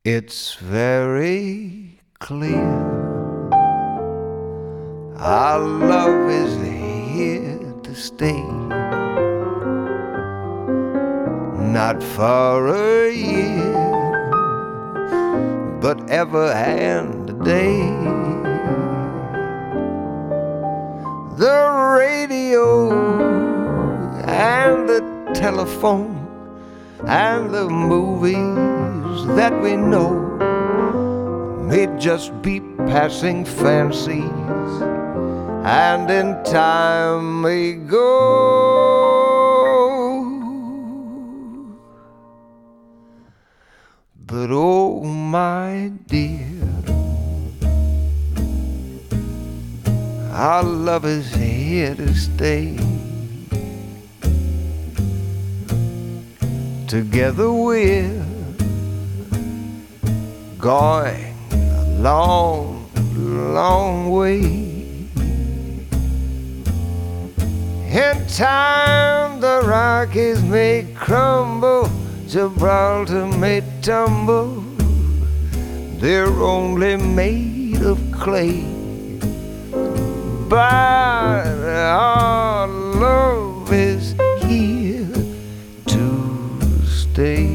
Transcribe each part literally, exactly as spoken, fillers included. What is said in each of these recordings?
It's very clear our love is here to stay, not for a year, but ever and a day. The radio and the telephone and the movies that we know may just be passing fancies, and in time may go. But oh my dear, our love is here to stay. Together we're going a long, long way. In time the Rockies may crumble, Gibraltar may tumble, they're only made of clay. But our love is here to stay.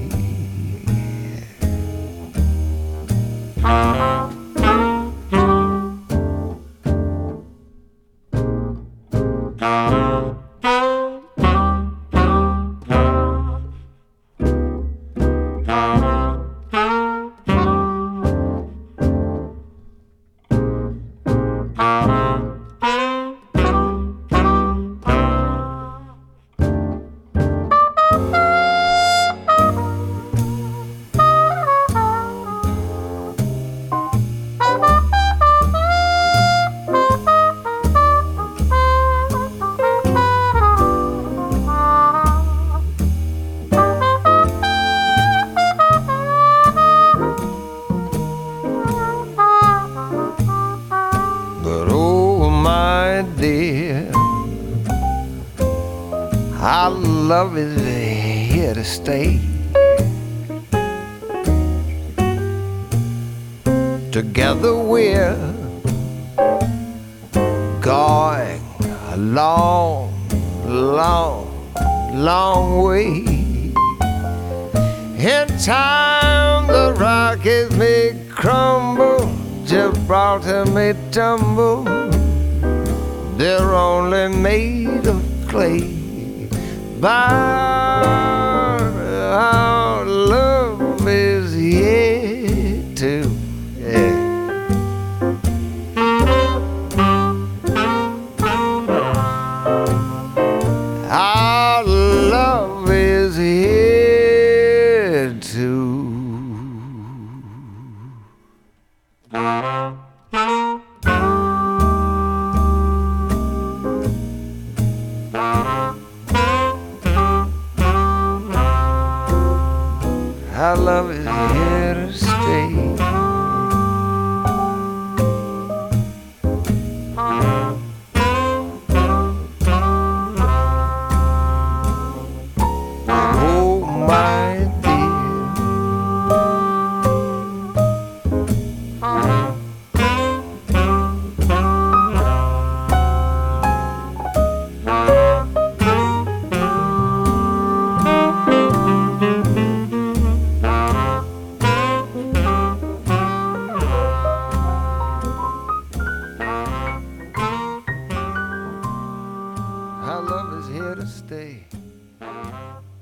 Dear, our love is here to stay. Together we're going a long, long, long way. In time the Rockies may crumble, Gibraltar may tumble, they're only made of clay. But our love is here to yeah. Our love is here to Our love is here to stay. Oh my dear, our love is here to stay.